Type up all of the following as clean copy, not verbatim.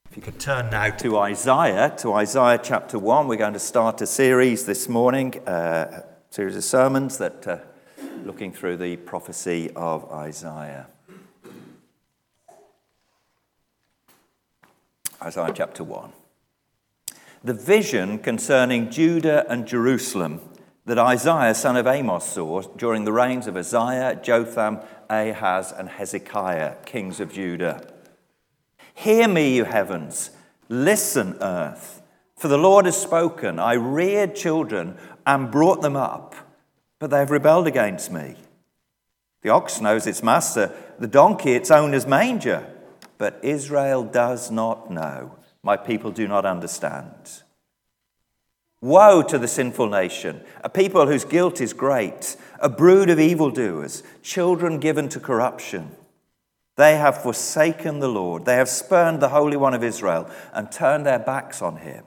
If you could turn now to Isaiah chapter 1. We're going to start a series this morning, a series of sermons that looking through the prophecy of Isaiah. Isaiah chapter 1. The vision concerning Judah and Jerusalem that Isaiah, son of Amos, saw during the reigns of Uzziah, Jotham, Ahaz, and Hezekiah, kings of Judah. Hear me, you heavens, listen, earth, for the Lord has spoken. I reared children and brought them up, but they have rebelled against me. The ox knows its master, the donkey its owner's manger, but Israel does not know. My people do not understand. Woe to the sinful nation, a people whose guilt is great, a brood of evildoers, children given to corruption. They have forsaken the Lord. They have spurned the Holy One of Israel and turned their backs on him.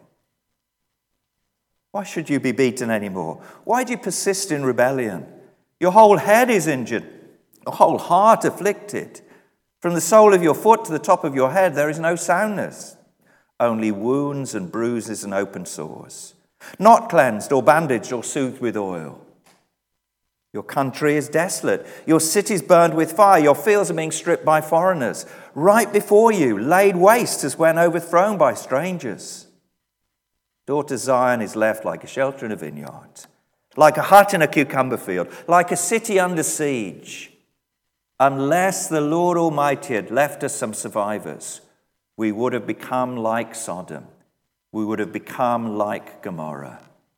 Why should you be beaten anymore? Why do you persist in rebellion? Your whole head is injured, your whole heart afflicted. From the sole of your foot to the top of your head, there is no soundness, only wounds and bruises and open sores, not cleansed or bandaged or soothed with oil. Your country is desolate. Your cities burned with fire. Your fields are being stripped by foreigners. Right before you, laid waste as when overthrown by strangers. Daughter Zion is left like a shelter in a vineyard, like a hut in a cucumber field, like a city under siege. Unless the Lord Almighty had left us some survivors, we would have become like Sodom. We would have become like Gomorrah.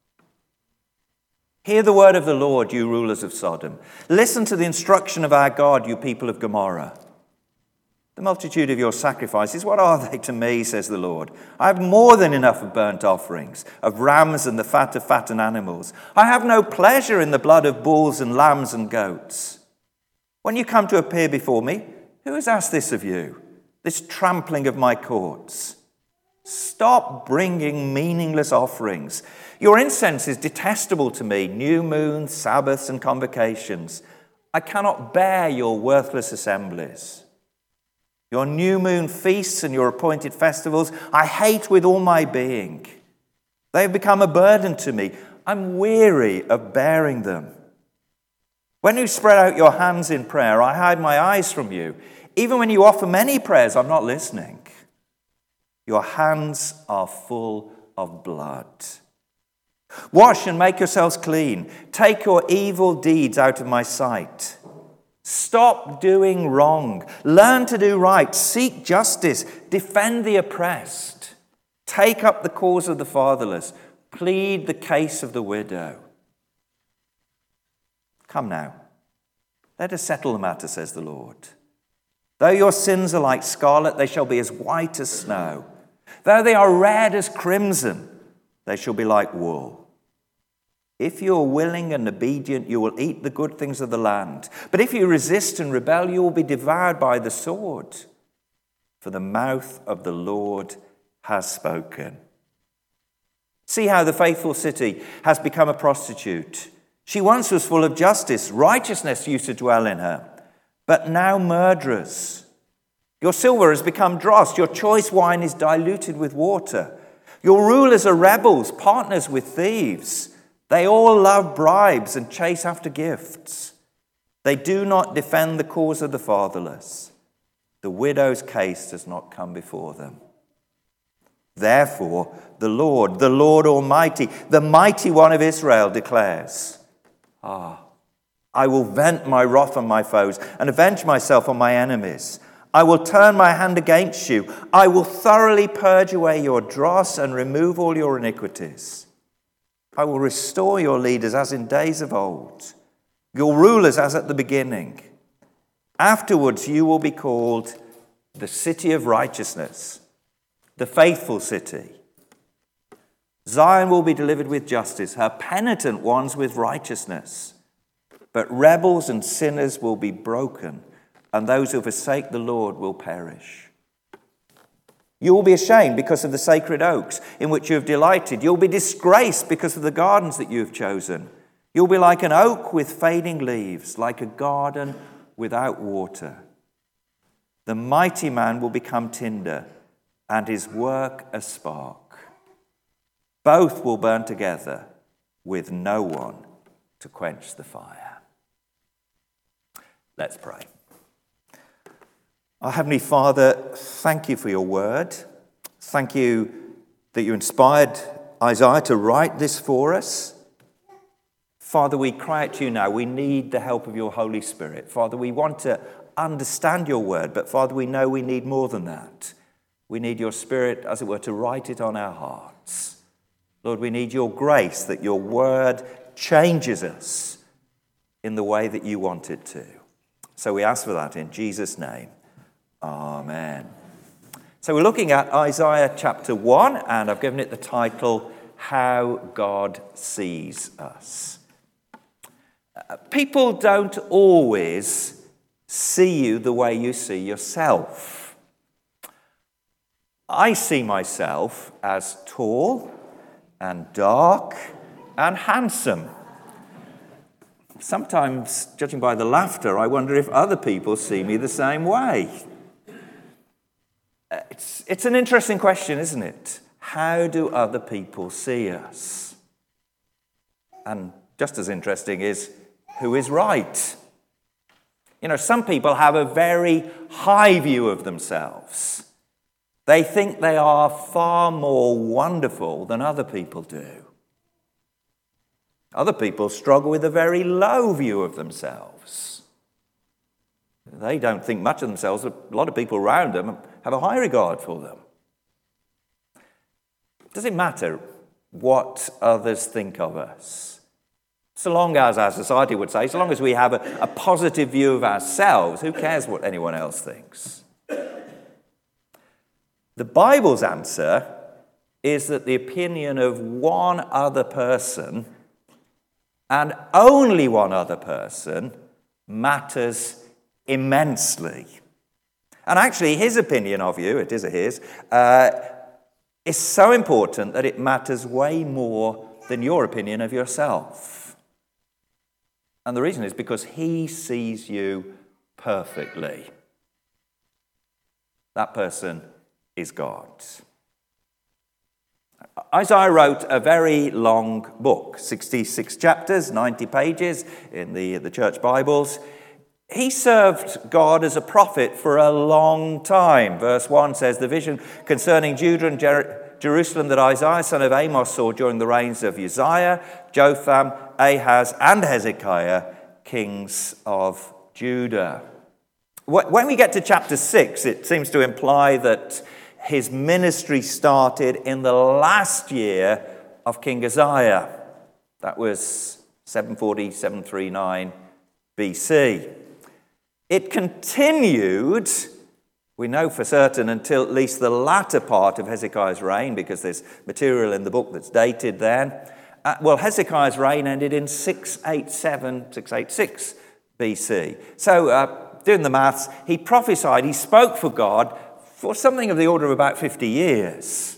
Hear the word of the Lord, you rulers of Sodom. Listen to the instruction of our God, you people of Gomorrah. The multitude of your sacrifices, what are they to me, says the Lord? I have more than enough of burnt offerings, of rams and the fat of fattened animals. I have no pleasure in the blood of bulls and lambs and goats. When you come to appear before me, who has asked this of you, this trampling of my courts? Stop bringing meaningless offerings. Your incense is detestable to me, new moons, Sabbaths, and convocations. I cannot bear your worthless assemblies. Your new moon feasts and your appointed festivals, I hate with all my being. They have become a burden to me. I'm weary of bearing them. When you spread out your hands in prayer, I hide my eyes from you. Even when you offer many prayers, I'm not listening. Your hands are full of blood. Wash and make yourselves clean. Take your evil deeds out of my sight. Stop doing wrong. Learn to do right. Seek justice. Defend the oppressed. Take up the cause of the fatherless. Plead the case of the widow. Come now. Let us settle the matter, says the Lord. Though your sins are like scarlet, they shall be as white as snow. Though they are red as crimson, they shall be like wool. If you are willing and obedient, you will eat the good things of the land. But if you resist and rebel, you will be devoured by the sword. For the mouth of the Lord has spoken. See how the faithful city has become a prostitute. She once was full of justice. Righteousness used to dwell in her. But now murderers. Your silver has become dross. Your choice wine is diluted with water. Your rulers are rebels, partners with thieves. They all love bribes and chase after gifts. They do not defend the cause of the fatherless. The widow's case does not come before them. Therefore, the Lord Almighty, the mighty one of Israel declares, I will vent my wrath on my foes and avenge myself on my enemies. I will turn my hand against you. I will thoroughly purge away your dross and remove all your iniquities. I will restore your leaders as in days of old, your rulers as at the beginning. Afterwards you will be called the city of righteousness, the faithful city. Zion will be delivered with justice, her penitent ones with righteousness. But rebels and sinners will be broken, and those who forsake the Lord will perish. You will be ashamed because of the sacred oaks in which you have delighted. You'll be disgraced because of the gardens that you have chosen. You'll be like an oak with fading leaves, like a garden without water. The mighty man will become tinder, and his work a spark. Both will burn together with no one to quench the fire. Let's pray. Our Heavenly Father, thank you for your word. Thank you that you inspired Isaiah to write this for us. Father, we cry out to you now. We need the help of your Holy Spirit. Father, we want to understand your word, but Father, we know we need more than that. We need your Spirit, as it were, to write it on our hearts. Lord, we need your grace, that your word changes us in the way that you want it to. So we ask for that in Jesus' name. Amen. So we're looking at Isaiah chapter 1, and I've given it the title, How God Sees Us. People don't always see you the way you see yourself. I see myself as tall and dark and handsome. Sometimes, judging by the laughter, I wonder if other people see me the same way. It's an interesting question, isn't it? How do other people see us? And just as interesting is, who is right? You know, some people have a very high view of themselves. They think they are far more wonderful than other people do. Other people struggle with a very low view of themselves. They don't think much of themselves. A lot of people around them have a high regard for them. Does it matter what others think of us? So long as our society would say, so long as we have a positive view of ourselves, who cares what anyone else thinks? The Bible's answer is that the opinion of one other person, and only one other person, matters immensely. And actually, his opinion of you, it is a his, is so important that it matters way more than your opinion of yourself. And the reason is because he sees you perfectly. That person is God. Isaiah wrote a very long book, 66 chapters, 90 pages in the church Bibles. He served God as a prophet for a long time. Verse 1 says, the vision concerning Judah and Jerusalem that Isaiah, son of Amos, saw during the reigns of Uzziah, Jotham, Ahaz, and Hezekiah, kings of Judah. When we get to chapter 6, it seems to imply that his ministry started in the last year of King Uzziah. That was 740, 739 BC. It continued, we know for certain, until at least the latter part of Hezekiah's reign, because there's material in the book that's dated then. Hezekiah's reign ended in 687, 686 BC. So, doing the maths, he prophesied, he spoke for God for something of the order of about 50 years.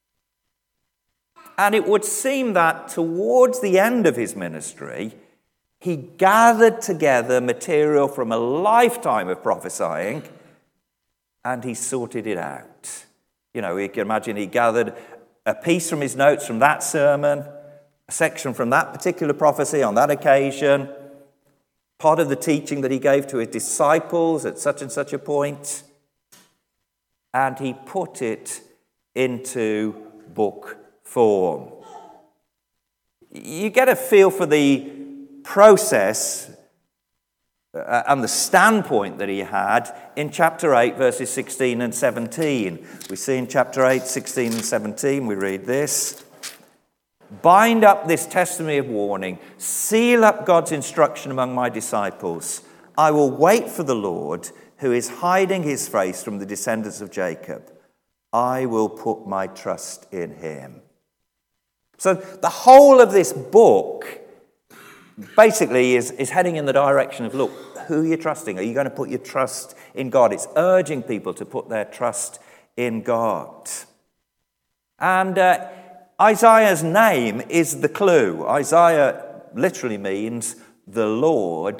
And it would seem that towards the end of his ministry, he gathered together material from a lifetime of prophesying, and he sorted it out. You know, you can imagine he gathered a piece from his notes from that sermon, a section from that particular prophecy on that occasion, part of the teaching that he gave to his disciples at such and such a point, and he put it into book form. You get a feel for the process and the standpoint that he had in chapter 8, verses 16 and 17. We see in chapter 8, 16 and 17, we read this. Bind up this testimony of warning. Seal up God's instruction among my disciples. I will wait for the Lord, who is hiding his face from the descendants of Jacob. I will put my trust in him. So the whole of this book basically is heading in the direction of, look, who are you trusting? Are you going to put your trust in God? It's urging people to put their trust in God. And Isaiah's name is the clue. Isaiah literally means the Lord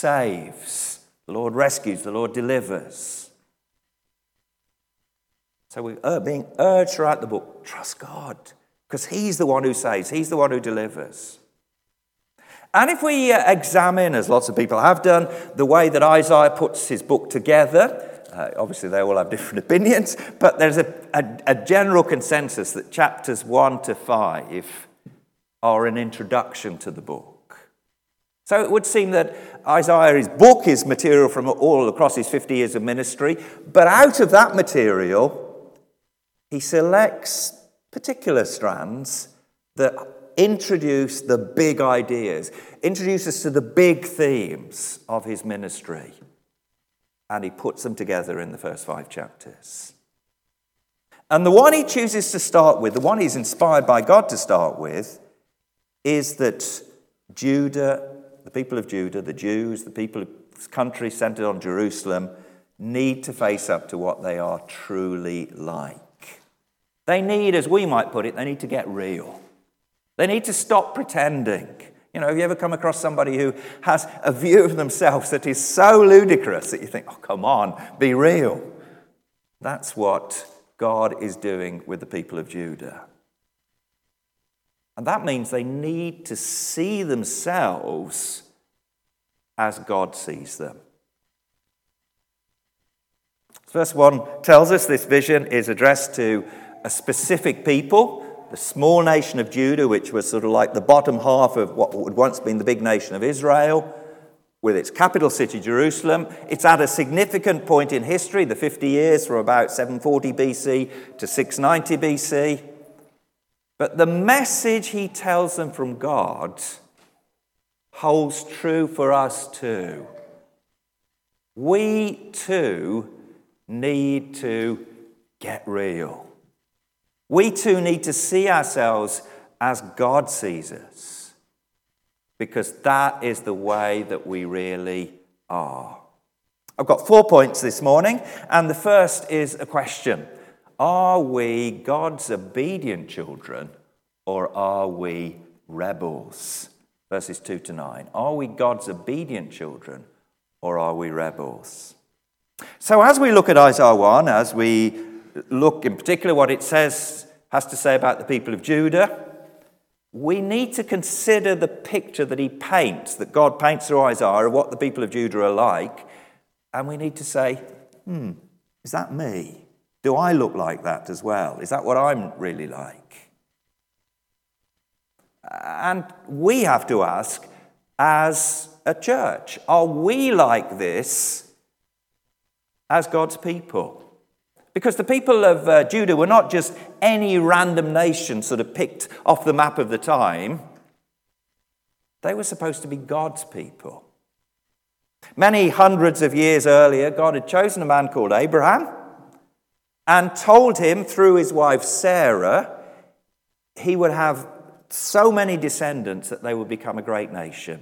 saves. The Lord rescues. The Lord delivers. So we're being urged throughout the book, trust God, because he's the one who saves, he's the one who delivers. And if we examine, as lots of people have done, the way that Isaiah puts his book together, obviously they all have different opinions, but there's a general consensus that chapters 1 to 5 are an introduction to the book. So it would seem that Isaiah's book is material from all across his 50 years of ministry, but out of that material, he selects particular strands that introduce the big ideas, introduce us to the big themes of his ministry, and he puts them together in the first 5 chapters. And the one he chooses to start with, the one he's inspired by God to start with, is that Judah, the people of Judah, the Jews, the people of this country centered on Jerusalem, need to face up to what they are truly like. They need, as we might put it, they need to get real. They need to stop pretending. You know, have you ever come across somebody who has a view of themselves that is so ludicrous that you think, oh, come on, be real? That's what God is doing with the people of Judah. And that means they need to see themselves as God sees them. Verse 1 tells us this vision is addressed to a specific people, the small nation of Judah, which was sort of like the bottom half of what would once been the big nation of Israel, with its capital city, Jerusalem. It's at a significant point in history, the 50 years from about 740 BC to 690 BC. But the message he tells them from God holds true for us too. We too need to get real. We too need to see ourselves as God sees us, because that is the way that we really are. I've got 4 points this morning, and the first is a question. Are we God's obedient children, or are we rebels? Verses 2 to 9. Are we God's obedient children, or are we rebels? So as we look at Isaiah 1, as we look in particular what it has to say about the people of Judah, we need to consider the picture that he paints, that God paints through Isaiah, of what the people of Judah are like, and we need to say, is that me? Do I look like that as well? Is that what I'm really like? And we have to ask, as a church, are we like this as God's people? Because the people of Judah were not just any random nation sort of picked off the map of the time. They were supposed to be God's people. Many hundreds of years earlier, God had chosen a man called Abraham and told him through his wife Sarah he would have so many descendants that they would become a great nation.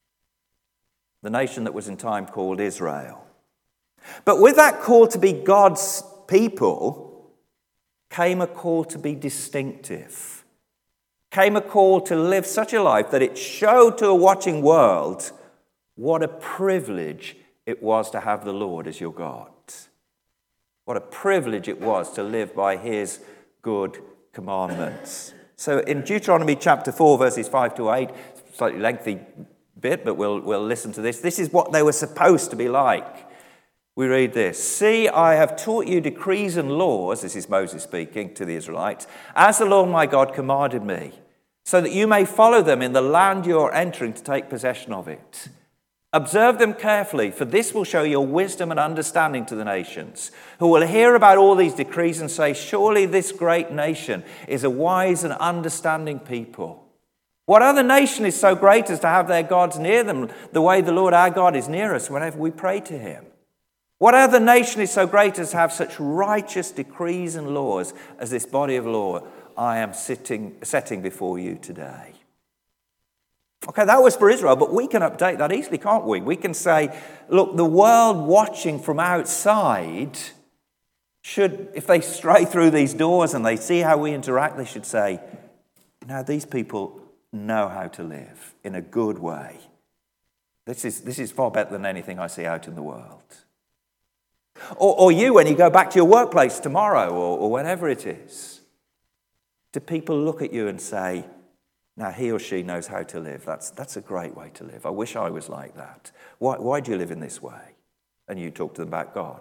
The nation that was in time called Israel. But with that call to be God's people came a call to be distinctive. Came a call to live such a life that it showed to a watching world what a privilege it was to have the Lord as your God. What a privilege it was to live by his good commandments. So in Deuteronomy chapter 4, verses 5 to 8, slightly lengthy bit, but we'll listen to this. This is what they were supposed to be like. We read this. See, I have taught you decrees and laws, this is Moses speaking to the Israelites, as the Lord my God commanded me, so that you may follow them in the land you are entering to take possession of it. Observe them carefully, for this will show your wisdom and understanding to the nations, who will hear about all these decrees and say, surely this great nation is a wise and understanding people. What other nation is so great as to have their gods near them the way the Lord our God is near us whenever we pray to him? What other nation is so great as to have such righteous decrees and laws as this body of law I am setting before you today? Okay, that was for Israel, but we can update that easily, can't we? We can say, look, the world watching from outside should, if they stray through these doors and they see how we interact, they should say, now these people know how to live in a good way. This is far better than anything I see out in the world. Or you, when you go back to your workplace tomorrow or whenever it is, do people look at you and say, now he or she knows how to live. That's a great way to live. I wish I was like that. Why do you live in this way? And you talk to them about God.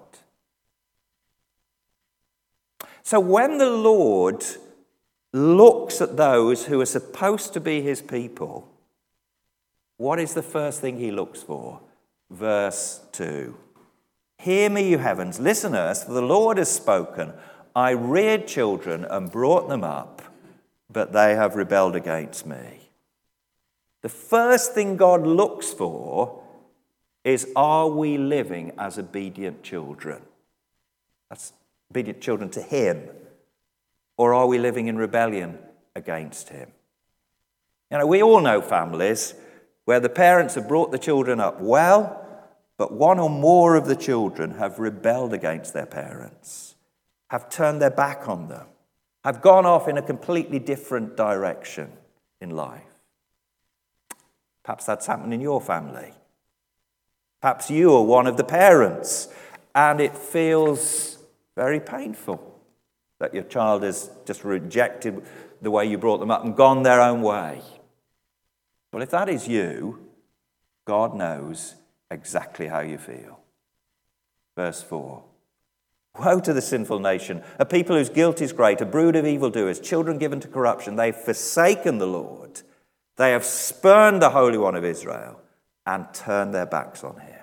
So when the Lord looks at those who are supposed to be his people, what is the first thing he looks for? Verse 2. Hear me, you heavens, listen, earth, for the Lord has spoken. I reared children and brought them up, but they have rebelled against me. The first thing God looks for is, are we living as obedient children? That's obedient children to him. Or are we living in rebellion against him? You know, we all know families where the parents have brought the children up well, but one or more of the children have rebelled against their parents, have turned their back on them, have gone off in a completely different direction in life. Perhaps that's happened in your family. Perhaps you are one of the parents, and it feels very painful that your child has just rejected the way you brought them up and gone their own way. Well, if that is you, God knows exactly how you feel. Verse 4. Woe to the sinful nation, a people whose guilt is great, a brood of evildoers, children given to corruption. They have forsaken the Lord. They have spurned the Holy One of Israel and turned their backs on him.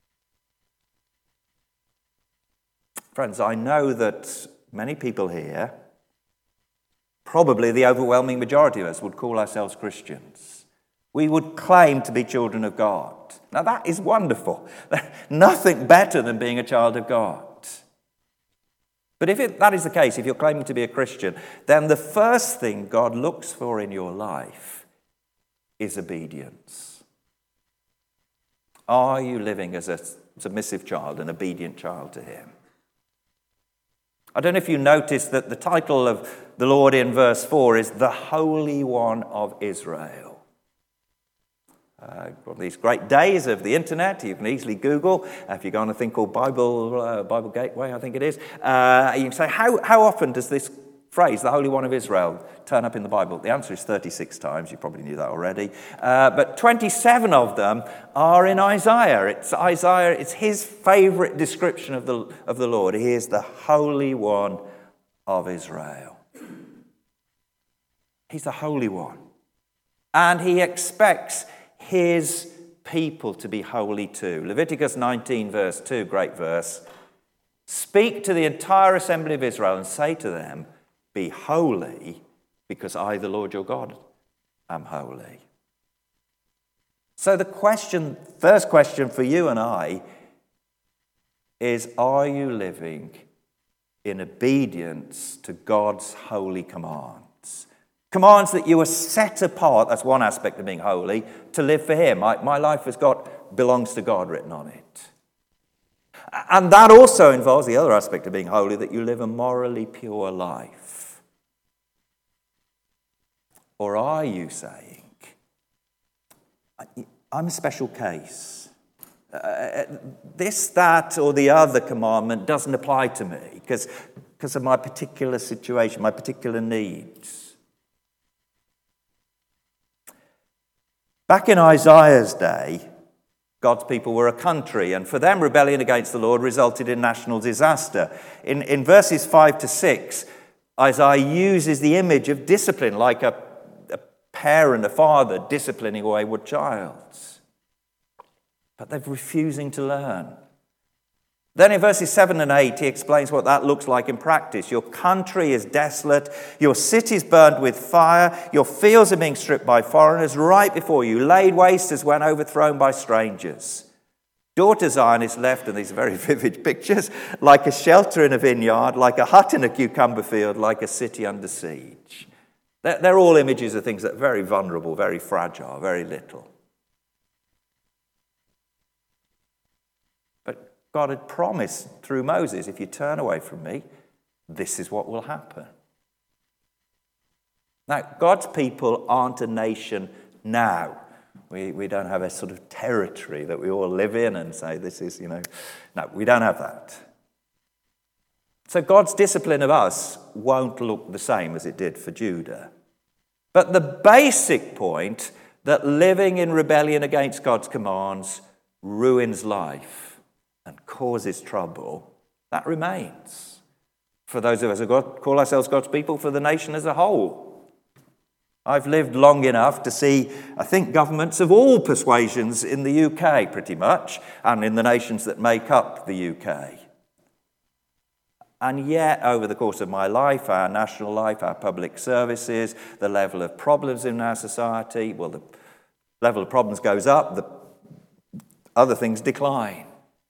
Friends, I know that many people here, probably the overwhelming majority of us, would call ourselves Christians. We would claim to be children of God. Now that is wonderful. Nothing better than being a child of God. But if that is the case, if you're claiming to be a Christian, then the first thing God looks for in your life is obedience. Are you living as a submissive child, an obedient child to him? I don't know if you noticed that the title of the Lord in verse 4 is the Holy One of Israel. One of these great days of the internet, you can easily Google. If you go on a thing called Bible Gateway, I think it is, you can say, how often does this phrase, the Holy One of Israel, turn up in the Bible? The answer is 36 times. You probably knew that already. But 27 of them are in Isaiah. It's his favorite description of the Lord. He is the Holy One of Israel. He's the Holy One. And he expects his people to be holy too. Leviticus 19 verse 2, great verse. Speak to the entire assembly of Israel and say to them, be holy, because I, the Lord your God, am holy. So the first question for you and I is, are you living in obedience to God's holy commands? Commands that you are set apart, that's one aspect of being holy, to live for him. My life belongs to God written on it. And that also involves the other aspect of being holy, that you live a morally pure life. Or are you saying, I'm a special case. This, that, or the other commandment doesn't apply to me because of my particular situation, my particular needs. Back in Isaiah's day, God's people were a country, and for them, rebellion against the Lord resulted in national disaster. In verses 5 to 6, Isaiah uses the image of discipline, like a parent, a father, disciplining a wayward child. But they're refusing to learn. Then in verses 7 and 8, he explains what that looks like in practice. Your country is desolate, your cities burned with fire, your fields are being stripped by foreigners right before you, laid waste as when overthrown by strangers. Daughter Zion is left, and these are very vivid pictures, like a shelter in a vineyard, like a hut in a cucumber field, like a city under siege. They're all images of things that are very vulnerable, very fragile, very little. God had promised through Moses, if you turn away from me, this is what will happen. Now, God's people aren't a nation now. We don't have a sort of territory that we all live in and say this is, No, we don't have that. So God's discipline of us won't look the same as it did for Judah. But the basic point that living in rebellion against God's commands ruins life and causes trouble, that remains. For those of us who call ourselves God's people, for the nation as a whole. I've lived long enough to see, I think, governments of all persuasions in the UK pretty much, and in the nations that make up the UK. And yet, over the course of my life, our national life, our public services, the level of problems in our society, well, the level of problems goes up, the other things decline.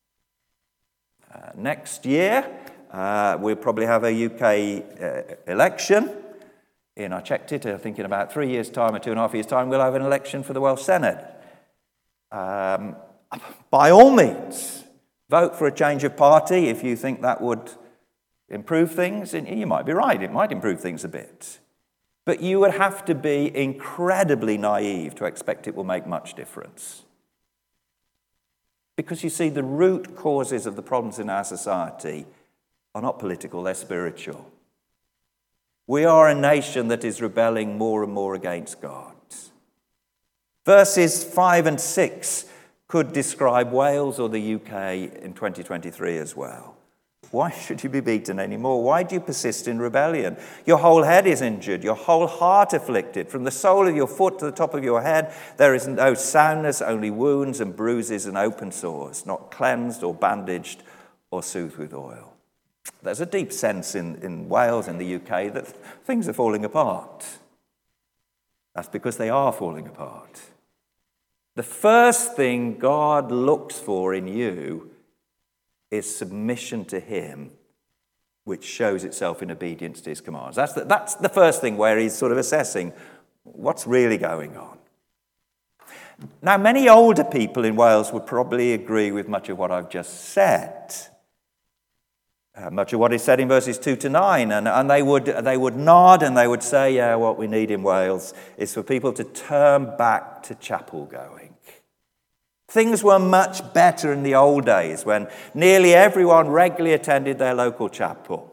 Next year, we'll probably have a UK election. I checked it, I think in about 3 years' time or 2.5 years' time, we'll have an election for the Welsh Senate. By all means, vote for a change of party if you think that would improve things. And you might be right, it might improve things a bit. But you would have to be incredibly naive to expect it will make much difference. Because you see, the root causes of the problems in our society are not political, they're spiritual. We are a nation that is rebelling more and more against God. Verses 5 and 6 could describe Wales or the UK in 2023 as well. Why should you be beaten anymore? Why do you persist in rebellion? Your whole head is injured, your whole heart afflicted. From the sole of your foot to the top of your head, there is no soundness, only wounds and bruises and open sores, not cleansed or bandaged or soothed with oil. There's a deep sense in Wales and the UK that things are falling apart. That's because they are falling apart. The first thing God looks for in you is submission to him, which shows itself in obedience to his commands. That's the first thing where he's sort of assessing what's really going on. Now, many older people in Wales would probably agree with much of what I've just said. Much of what is said in verses 2 to 9, and they would nod and they would say, yeah, what we need in Wales is for people to turn back to chapel going. Things were much better in the old days when nearly everyone regularly attended their local chapel.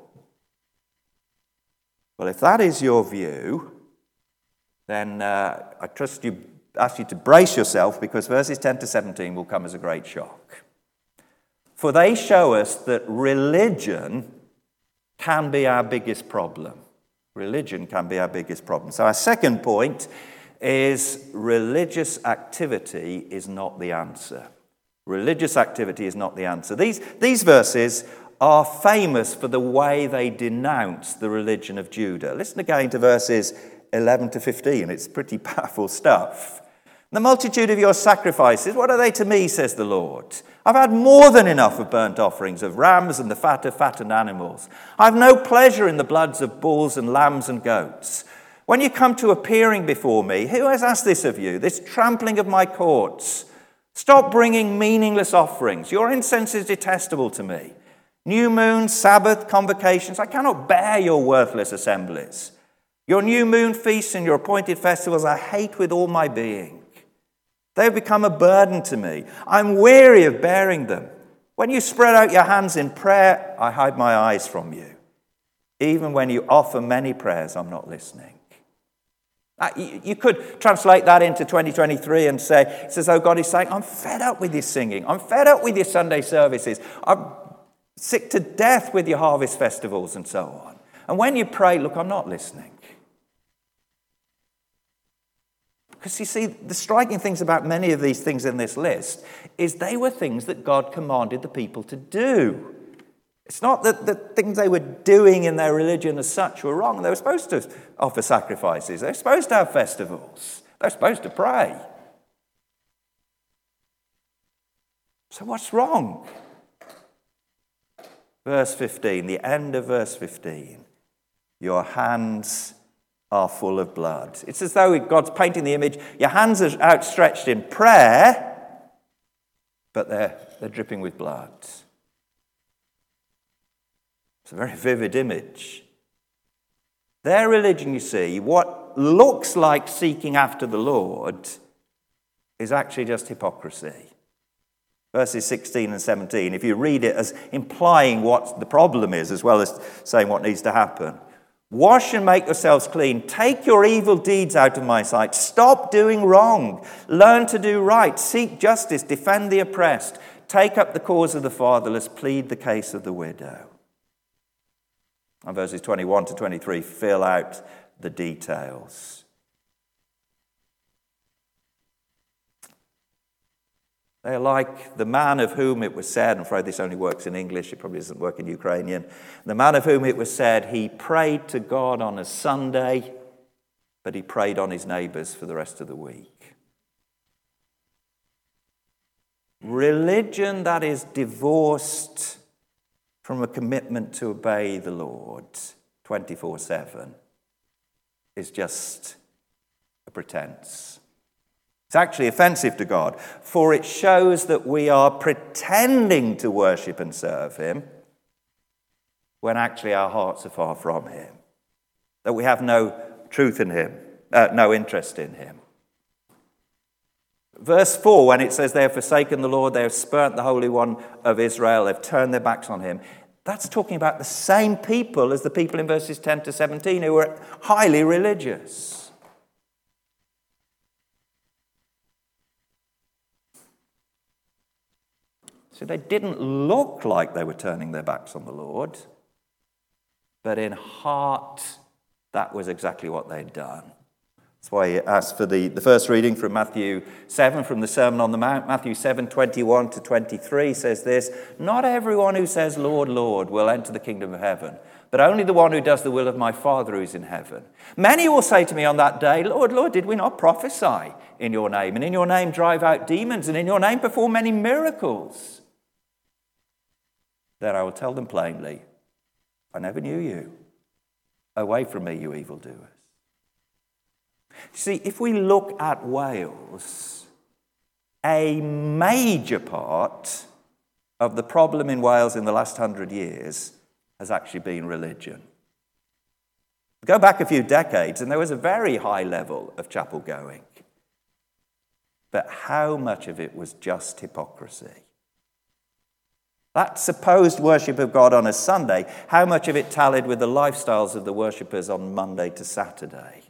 Well, if that is your view, then I ask you to brace yourself, because verses 10 to 17 will come as a great shock. For they show us that religion can be our biggest problem. Religion can be our biggest problem. So our second point is religious activity is not the answer. Religious activity is not the answer. These verses are famous for the way they denounce the religion of Judah. Listen again to verses 11 to 15. It's pretty powerful stuff. The multitude of your sacrifices, what are they to me, says the Lord? I've had more than enough of burnt offerings, of rams and the fat of fattened animals. I have no pleasure in the bloods of bulls and lambs and goats. When you come to appearing before me, who has asked this of you, this trampling of my courts? Stop bringing meaningless offerings. Your incense is detestable to me. New moon, Sabbath, convocations, I cannot bear your worthless assemblies. Your new moon feasts and your appointed festivals I hate with all my being. They have become a burden to me. I'm weary of bearing them. When you spread out your hands in prayer, I hide my eyes from you. Even when you offer many prayers, I'm not listening. You could translate that into 2023 and say, it's as though God is saying, I'm fed up with your singing. I'm fed up with your Sunday services. I'm sick to death with your harvest festivals and so on. And when you pray, look, I'm not listening. Because you see, the striking things about many of these things in this list is they were things that God commanded the people to do. It's not that the things they were doing in their religion as such were wrong. They were supposed to offer sacrifices. They were supposed to have festivals. They were supposed to pray. So what's wrong? Verse 15, the end of verse 15. Your hands are full of blood. It's as though God's painting the image. Your hands are outstretched in prayer, but they're dripping with blood. It's a very vivid image. Their religion, you see, what looks like seeking after the Lord is actually just hypocrisy. Verses 16 and 17, if you read it as implying what the problem is as well as saying what needs to happen. Wash and make yourselves clean. Take your evil deeds out of my sight. Stop doing wrong. Learn to do right. Seek justice. Defend the oppressed. Take up the cause of the fatherless. Plead the case of the widow. And verses 21 to 23 fill out the details. They're like the man of whom it was said, I'm afraid this only works in English, it probably doesn't work in Ukrainian. The man of whom it was said, he prayed to God on a Sunday, but he prayed on his neighbours for the rest of the week. Religion that is divorced from a commitment to obey the Lord 24/7 is just a pretense. It's actually offensive to God, for it shows that we are pretending to worship and serve him when actually our hearts are far from him, that we have no truth in him, no interest in him. Verse 4, when it says they have forsaken the Lord, they have spurned the Holy One of Israel, they've turned their backs on him, that's talking about the same people as the people in verses 10 to 17 who were highly religious. So they didn't look like they were turning their backs on the Lord, but in heart, that was exactly what they'd done. That's why he asked for the first reading from Matthew 7, from the Sermon on the Mount. Matthew 7, 21 to 23 says this, "Not everyone who says, 'Lord, Lord,' will enter the kingdom of heaven, but only the one who does the will of my Father who is in heaven. Many will say to me on that day, 'Lord, Lord, did we not prophesy in your name, and in your name drive out demons, and in your name perform many miracles?' Then I will tell them plainly, 'I never knew you. Away from me, you evildoers.'" See, if we look at Wales, a major part of the problem in Wales in the last 100 years has actually been religion. Go back a few decades and there was a very high level of chapel going. But how much of it was just hypocrisy? That supposed worship of God on a Sunday, how much of it tallied with the lifestyles of the worshippers on Monday to Saturday?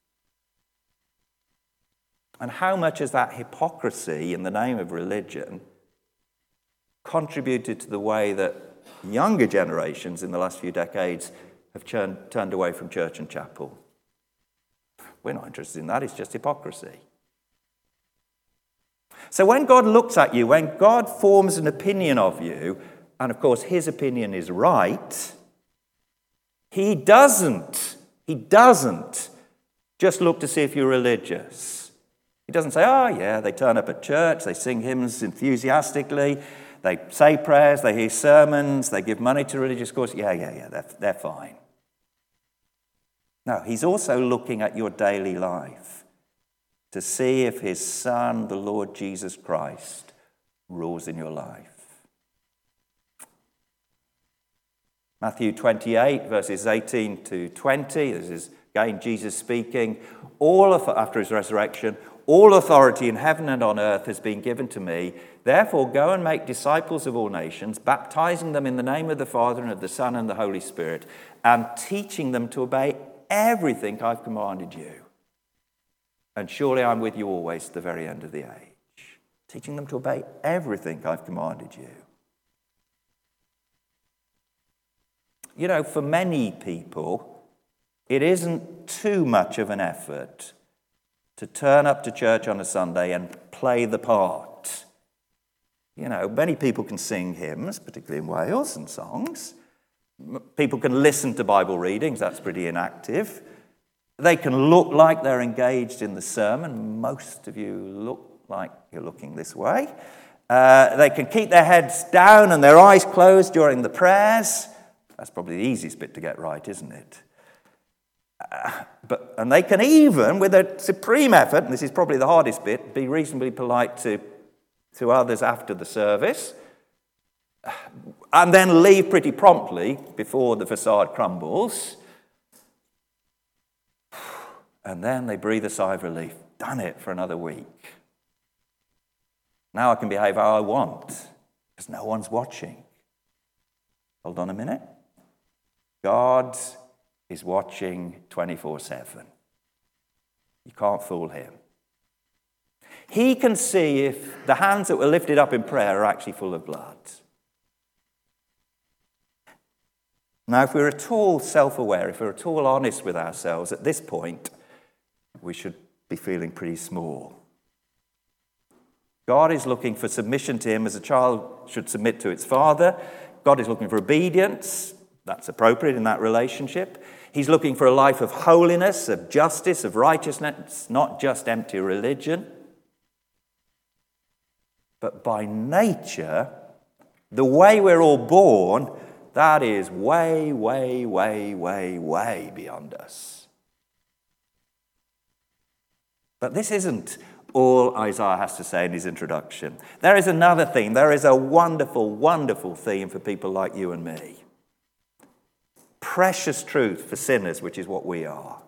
And how much has that hypocrisy in the name of religion contributed to the way that younger generations in the last few decades have turned away from church and chapel? We're not interested in that, it's just hypocrisy. So when God looks at you, when God forms an opinion of you, and of course his opinion is right, he doesn't just look to see if you're religious. He doesn't say, "Oh yeah, they turn up at church, they sing hymns enthusiastically, they say prayers, they hear sermons, they give money to religious causes. Yeah, they're fine." No, he's also looking at your daily life to see if his Son, the Lord Jesus Christ, rules in your life. Matthew 28, verses 18 to 20, this is again Jesus speaking, after his resurrection, "All authority in heaven and on earth has been given to me. Therefore go and make disciples of all nations, baptizing them in the name of the Father and of the Son and the Holy Spirit, and teaching them to obey everything I've commanded you. And surely I'm with you always to the very end of the age." Teaching them to obey everything I've commanded you. You know, for many people, it isn't too much of an effort to turn up to church on a Sunday and play the part. You know, many people can sing hymns, particularly in Wales, and songs. People can listen to Bible readings, that's pretty inactive. They can look like they're engaged in the sermon. Most of you look like you're looking this way. They can keep their heads down and their eyes closed during the prayers. That's probably the easiest bit to get right, isn't it? And they can even, with a supreme effort, and this is probably the hardest bit, be reasonably polite to others after the service, and then leave pretty promptly before the facade crumbles. And then they breathe a sigh of relief. Done it for another week. Now I can behave how I want because no one's watching. Hold on a minute. God is watching 24/7. You can't fool him. He can see if the hands that were lifted up in prayer are actually full of blood. Now, if we're at all self-aware, if we're at all honest with ourselves, at this point, we should be feeling pretty small. God is looking for submission to him as a child should submit to its father. God is looking for obedience. That's appropriate in that relationship. He's looking for a life of holiness, of justice, of righteousness, not just empty religion. But by nature, the way we're all born, that is way, way, way, way, way beyond us. But this isn't all Isaiah has to say in his introduction. There is another theme. There is a wonderful, wonderful theme for people like you and me. Precious truth for sinners, which is what we are.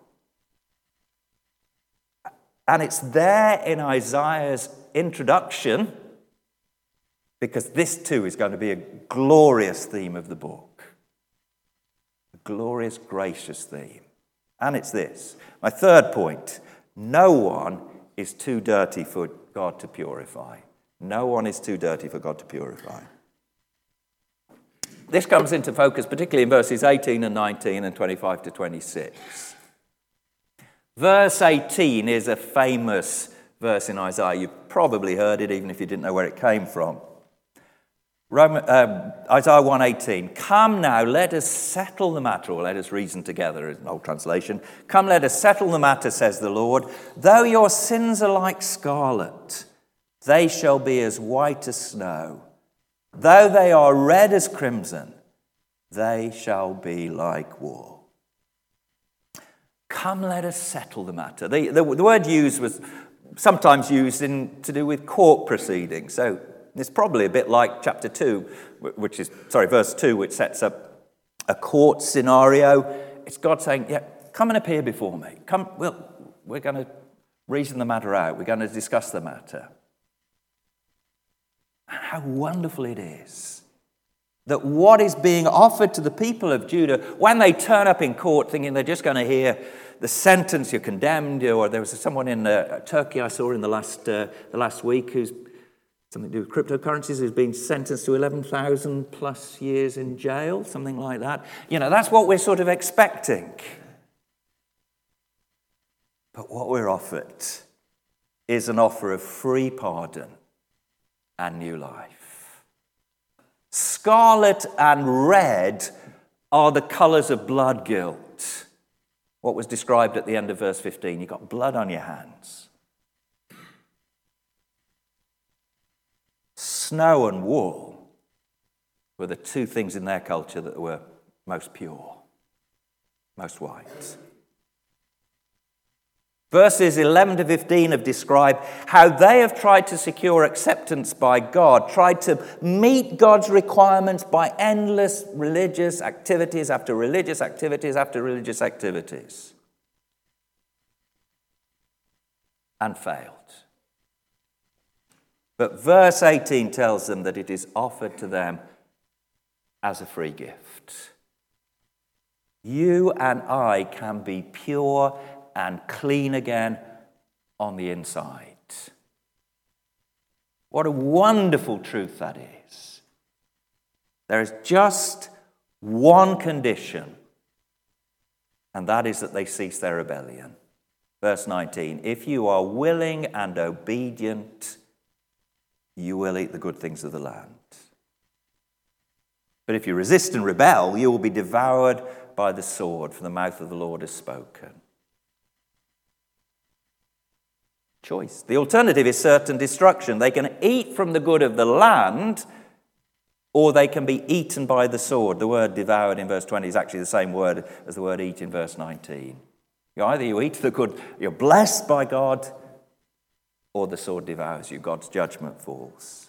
And it's there in Isaiah's introduction, because this too is going to be a glorious theme of the book. A glorious, gracious theme. And it's this. My third point. No one is too dirty for God to purify. No one is too dirty for God to purify. This comes into focus particularly in verses 18 and 19 and 25 to 26. Verse 18 is a famous verse in Isaiah. You've probably heard it even if you didn't know where it came from. Isaiah 1:18. Come now, let us settle the matter, or let us reason together, is an old translation. Come, let us settle the matter, says the Lord. Though your sins are like scarlet, they shall be as white as snow. Though they are red as crimson, they shall be like wool. Come, let us settle the matter. The word used was sometimes used to do with court proceedings. So it's probably a bit like chapter 2, verse 2, which sets up a court scenario. It's God saying, yeah, come and appear before me. Come, we're going to reason the matter out. We're going to discuss the matter. How wonderful it is that what is being offered to the people of Judah, when they turn up in court thinking they're just going to hear the sentence, you're condemned, or there was someone in Turkey I saw in the last week who's something to do with cryptocurrencies, who's been sentenced to 11,000 plus years in jail, something like that. You know, that's what we're sort of expecting. But what we're offered is an offer of free pardon and new life. Scarlet and red are the colours of blood guilt. What was described at the end of verse 15. You've got blood on your hands. Snow and wool were the two things in their culture that were most pure, most white. Verses 11 to 15 have described how they have tried to secure acceptance by God, tried to meet God's requirements by endless religious activities after religious activities after religious activities, and failed. But verse 18 tells them that it is offered to them as a free gift. You and I can be pure and clean again on the inside. What a wonderful truth that is. There is just one condition, and that is that they cease their rebellion. Verse 19, if you are willing and obedient, you will eat the good things of the land. But if you resist and rebel, you will be devoured by the sword, for the mouth of the Lord has spoken. Choice. The alternative is certain destruction. They can eat from the good of the land, or they can be eaten by the sword. The word devoured in verse 20 is actually the same word as the word eat in verse 19. Either you eat the good, you're blessed by God, or the sword devours you. God's judgment falls.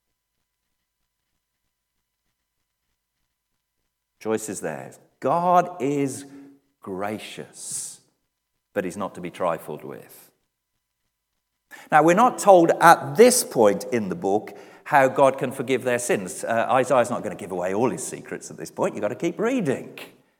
Choice is theirs. God is gracious, but he's not to be trifled with. Now, we're not told at this point in the book how God can forgive their sins. Isaiah's not going to give away all his secrets at this point. You've got to keep reading.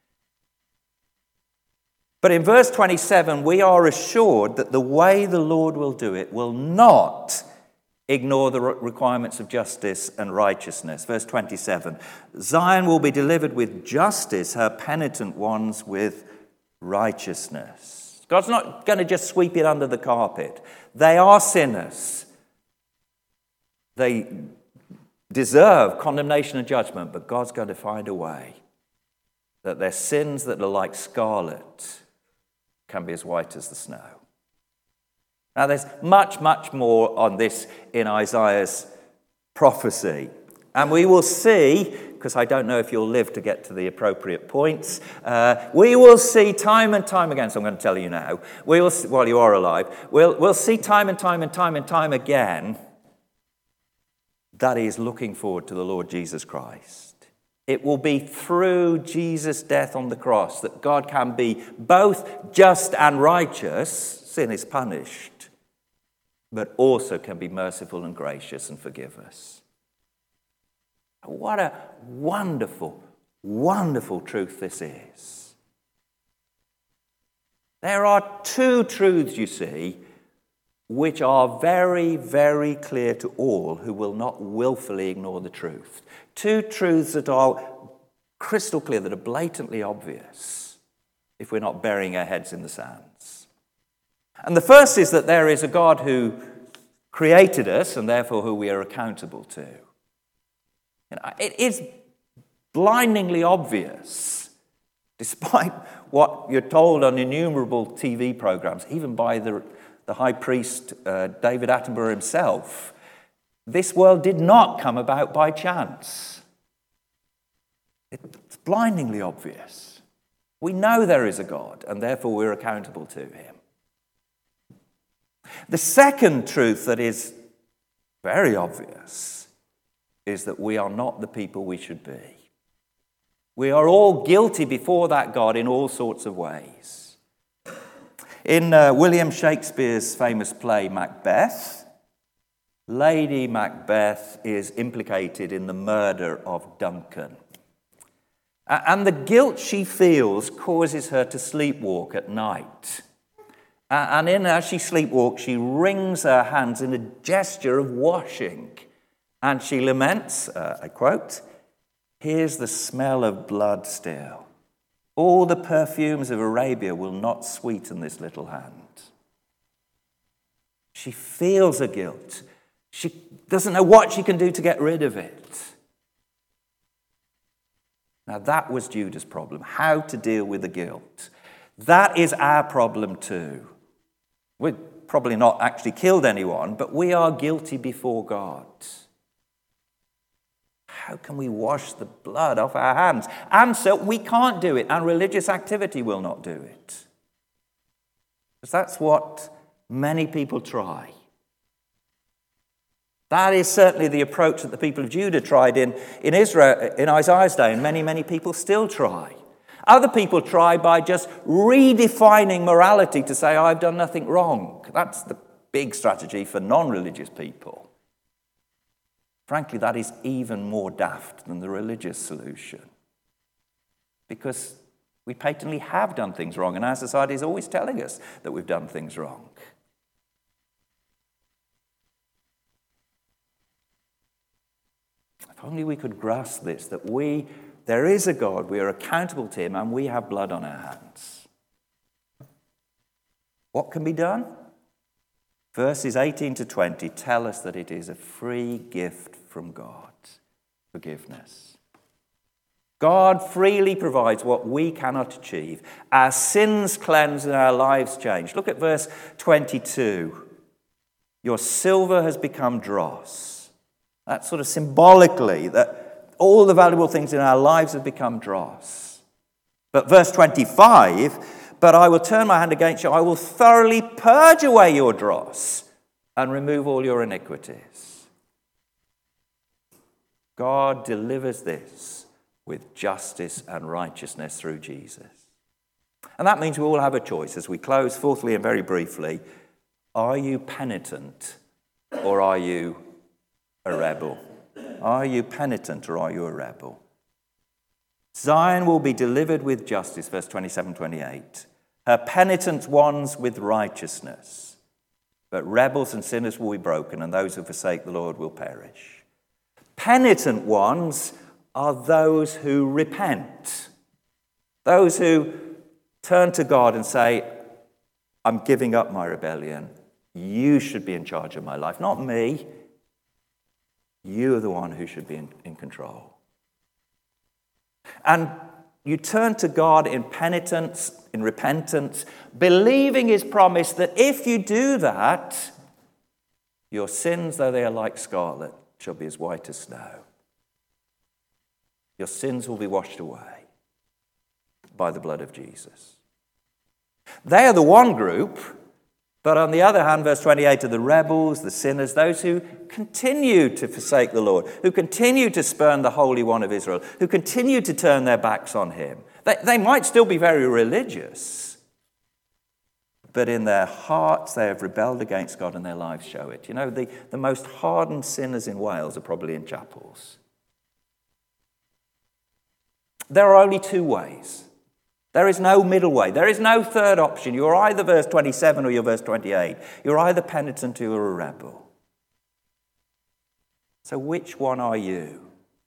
But in verse 27, we are assured that the way the Lord will do it will not ignore the requirements of justice and righteousness. Verse 27, Zion will be delivered with justice, her penitent ones with righteousness. God's not going to just sweep it under the carpet. They are sinners. They deserve condemnation and judgment, but God's going to find a way that their sins that are like scarlet can be as white as the snow. Now, there's much, much more on this in Isaiah's prophecy. And we will see, because I don't know if you'll live to get to the appropriate points, we will see time and time again, so I'm going to tell you now, while you are alive, we'll see time and time again that he is looking forward to the Lord Jesus Christ. It will be through Jesus' death on the cross that God can be both just and righteous, sin is punished, but also can be merciful and gracious and forgive us. What a wonderful, wonderful truth this is. There are two truths, you see, which are very, very clear to all who will not willfully ignore the truth. Two truths that are crystal clear, that are blatantly obvious if we're not burying our heads in the sands. And the first is that there is a God who created us and therefore who we are accountable to. It is blindingly obvious, despite what you're told on innumerable TV programs, even by the high priest David Attenborough himself. This world did not come about by chance. It's blindingly obvious. We know there is a God, and therefore we're accountable to him. The second truth that is very obvious is that we are not the people we should be. We are all guilty before that God in all sorts of ways. In William Shakespeare's famous play Macbeth, Lady Macbeth is implicated in the murder of Duncan. And the guilt she feels causes her to sleepwalk at night. And as she sleepwalks, she wrings her hands in a gesture of washing. And she laments, I quote, "Here's the smell of blood still. All the perfumes of Arabia will not sweeten this little hand." She feels a guilt. She doesn't know what she can do to get rid of it. Now that was Judah's problem, how to deal with the guilt. That is our problem too. We've probably not actually killed anyone, but we are guilty before God. How can we wash the blood off our hands? Answer, we can't do it, and religious activity will not do it. Because that's what many people try. That is certainly the approach that the people of Judah tried in Israel, in Isaiah's day, and many, many people still try. Other people try by just redefining morality to say, I've done nothing wrong. That's the big strategy for non-religious people. Frankly, that is even more daft than the religious solution. Because we patently have done things wrong, and our society is always telling us that we've done things wrong. If only we could grasp this, that there is a God, we are accountable to him, and we have blood on our hands. What can be done? Verses 18 to 20 tell us that it is a free gift from God, forgiveness. God freely provides what we cannot achieve. Our sins cleansed and our lives changed. Look at verse 22. Your silver has become dross. That's sort of symbolically that all the valuable things in our lives have become dross. But verse 25, but I will turn my hand against you. I will thoroughly purge away your dross and remove all your iniquities. God delivers this with justice and righteousness through Jesus. And that means we all have a choice. As we close, fourthly and very briefly, Are you penitent or are you a rebel? Are you penitent or are you a rebel? Zion will be delivered with justice, verse 27-28. Her penitent ones with righteousness. But rebels and sinners will be broken, and those who forsake the Lord will perish. Penitent ones are those who repent. Those who turn to God and say, I'm giving up my rebellion. You should be in charge of my life, not me. You are the one who should be in control. And you turn to God in penitence, in repentance, believing his promise that if you do that, your sins, though they are like scarlet, shall be as white as snow. Your sins will be washed away by the blood of Jesus. They are the one group, but on the other hand, verse 28, are the rebels, the sinners, those who continue to forsake the Lord, who continue to spurn the Holy One of Israel, who continue to turn their backs on him. They might still be very religious, but in their hearts they have rebelled against God and their lives show it. You know, the most hardened sinners in Wales are probably in chapels. There are only two ways. There is no middle way. There is no third option. You're either verse 27 or you're verse 28. You're either penitent or you're a rebel. So which one are you?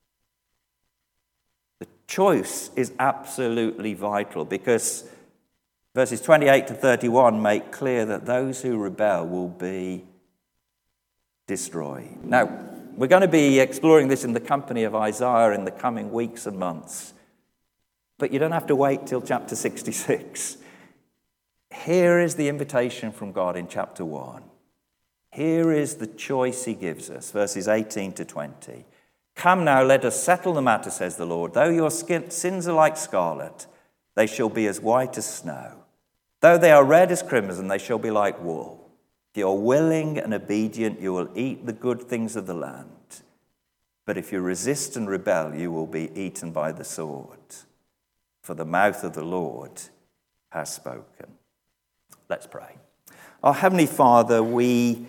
The choice is absolutely vital because verses 28-31 make clear that those who rebel will be destroyed. Now, we're going to be exploring this in the company of Isaiah in the coming weeks and months. But you don't have to wait till chapter 66. Here is the invitation from God in chapter 1. Here is the choice he gives us, verses 18-20. Come now, let us settle the matter, says the Lord. Though your sins are like scarlet, they shall be as white as snow. Though they are red as crimson, they shall be like wool. If you are willing and obedient, you will eat the good things of the land. But if you resist and rebel, you will be eaten by the sword. For the mouth of the Lord has spoken. Let's pray. Our Heavenly Father, we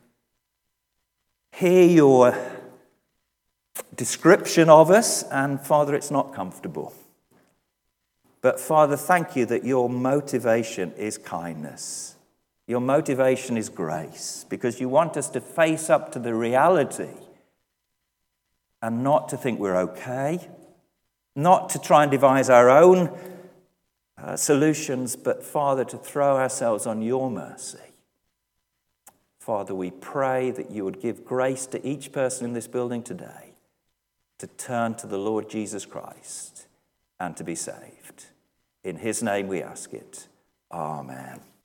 hear your description of us, and Father, it's not comfortable. But Father, thank you that your motivation is kindness. Your motivation is grace, because you want us to face up to the reality and not to think we're okay, not to try and devise our own solutions, but, Father, to throw ourselves on your mercy. Father, we pray that you would give grace to each person in this building today to turn to the Lord Jesus Christ and to be saved. In his name we ask it. Amen.